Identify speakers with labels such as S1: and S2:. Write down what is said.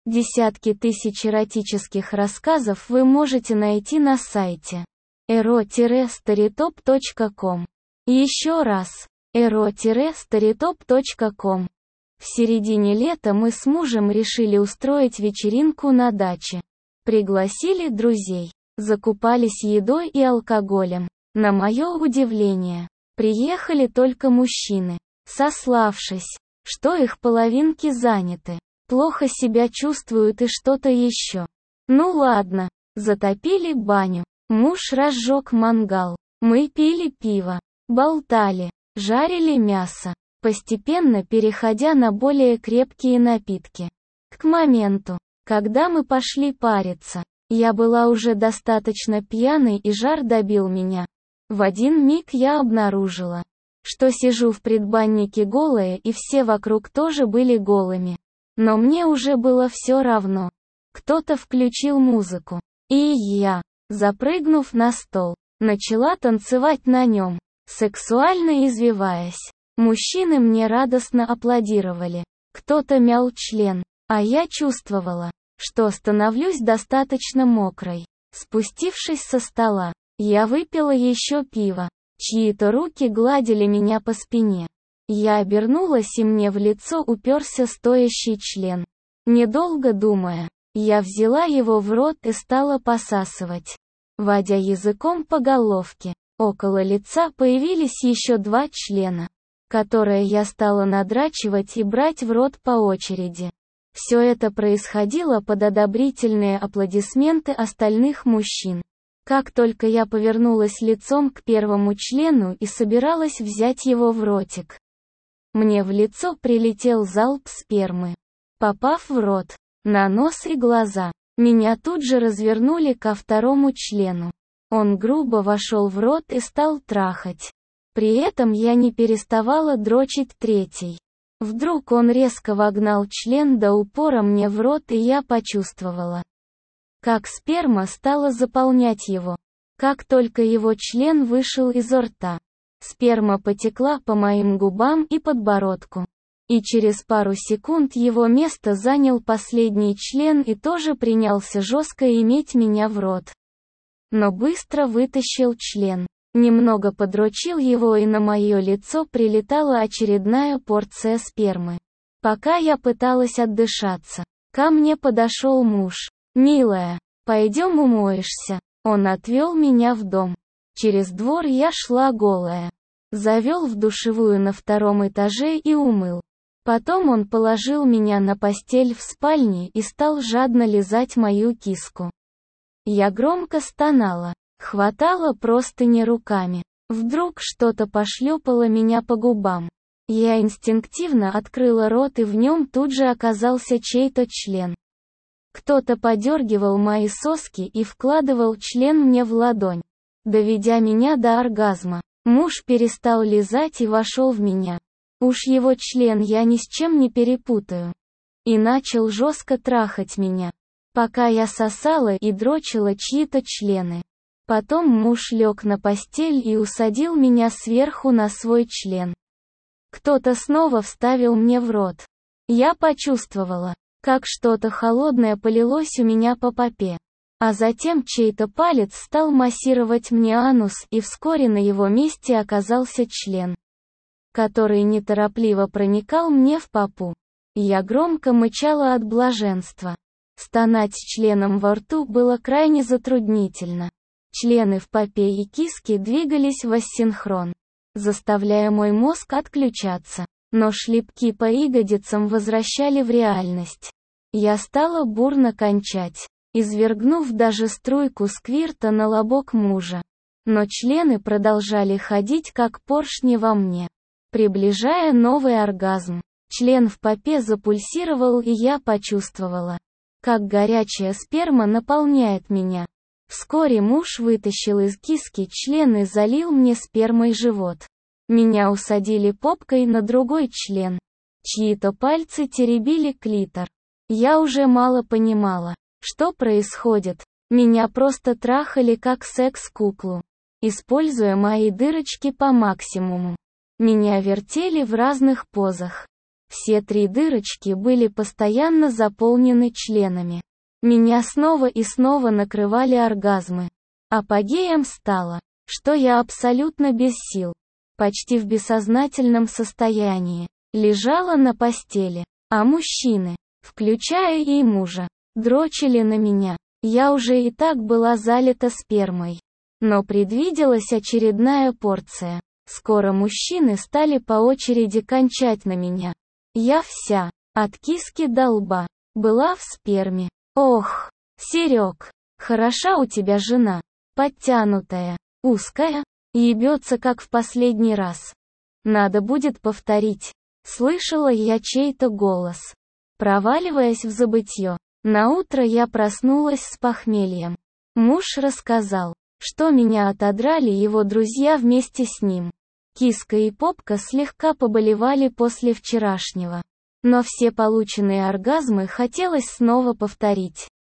S1: Десятки тысяч эротических рассказов вы можете найти на сайте ero-storytop.com. Еще раз, ero-storytop.com. В середине лета мы с мужем решили устроить вечеринку на даче. Пригласили друзей, закупались едой и алкоголем. На мое удивление, приехали только мужчины, сославшись, что их половинки заняты, плохо себя чувствуют и что-то еще. Ну ладно, затопили баню, муж разжег мангал, мы пили пиво, болтали, жарили мясо, постепенно переходя на более крепкие напитки. К моменту, когда мы пошли париться, я была уже достаточно пьяной и жар добил меня. В один миг я обнаружила, что сижу в предбаннике голая и все вокруг тоже были голыми. Но мне уже было все равно. Кто-то включил музыку, и я, запрыгнув на стол, начала танцевать на нем, сексуально извиваясь. Мужчины мне радостно аплодировали. Кто-то мял член, а я чувствовала, что становлюсь достаточно мокрой. Спустившись со стола, я выпила еще пиво. Чьи-то руки гладили меня по спине. Я обернулась, и мне в лицо уперся стоящий член. Недолго думая, я взяла его в рот и стала посасывать, водя языком по головке. Около лица появились еще 2 члена, которые я стала надрачивать и брать в рот по очереди. Все это происходило под одобрительные аплодисменты остальных мужчин. Как только я повернулась лицом к первому члену и собиралась взять его в ротик, мне в лицо прилетел залп спермы. Попав в рот, на нос и глаза, меня тут же развернули ко второму члену. Он грубо вошел в рот и стал трахать. При этом я не переставала дрочить третий. Вдруг он резко вогнал член до упора мне в рот, и я почувствовала, как сперма стала заполнять его. Как только его член вышел изо рта, сперма потекла по моим губам и подбородку. И через пару секунд его место занял последний член и тоже принялся жестко иметь меня в рот. Но быстро вытащил член, немного подрочил его, и на мое лицо прилетала очередная порция спермы. Пока я пыталась отдышаться, ко мне подошел муж. «Милая, пойдем умоешься». Он отвел меня в дом. Через двор я шла голая. Завел в душевую на 2-м этаже и умыл. Потом он положил меня на постель в спальне и стал жадно лизать мою киску. Я громко стонала, хватала простыни руками. Вдруг что-то пошлепало меня по губам. Я инстинктивно открыла рот, и в нем тут же оказался чей-то член. Кто-то подергивал мои соски и вкладывал член мне в ладонь, доведя меня до оргазма. Муж перестал лизать и вошел в меня. Уж его член я ни с чем не перепутаю. И начал жестко трахать меня, пока я сосала и дрочила чьи-то члены. Потом муж лег на постель и усадил меня сверху на свой член. Кто-то снова вставил мне в рот. Я почувствовала, как что-то холодное полилось у меня по попе. А затем чей-то палец стал массировать мне анус, и вскоре на его месте оказался член, который неторопливо проникал мне в попу. Я громко мычала от блаженства. Стонать с членом во рту было крайне затруднительно. Члены в попе и киске двигались в асинхрон, заставляя мой мозг отключаться. Но шлепки по ягодицам возвращали в реальность. Я стала бурно кончать, извергнув даже струйку сквирта на лобок мужа. Но члены продолжали ходить как поршни во мне, приближая новый оргазм. Член в попе запульсировал, и я почувствовала, как горячая сперма наполняет меня. Вскоре муж вытащил из киски член и залил мне спермой живот. Меня усадили попкой на другой член. Чьи-то пальцы теребили клитор. Я уже мало понимала, что происходит. Меня просто трахали как секс-куклу, используя мои дырочки по максимуму. Меня вертели в разных позах. Все 3 дырочки были постоянно заполнены членами. Меня снова и снова накрывали оргазмы. Апогеем стало, что я абсолютно без сил, почти в бессознательном состоянии, лежала на постели, а мужчины, включая и мужа, дрочили на меня. Я уже и так была залита спермой. Но предвиделась очередная порция. Скоро мужчины стали по очереди кончать на меня. Я вся, от киски до лба, была в сперме. Ох, Серег, хороша у тебя жена. Подтянутая, узкая, ебется как в последний раз. Надо будет повторить. Слышала я чей-то голос, проваливаясь в забытье. Наутро я проснулась с похмельем. Муж рассказал, что меня отодрали его друзья вместе с ним. Киска и попка слегка поболевали после вчерашнего. Но все полученные оргазмы хотелось снова повторить.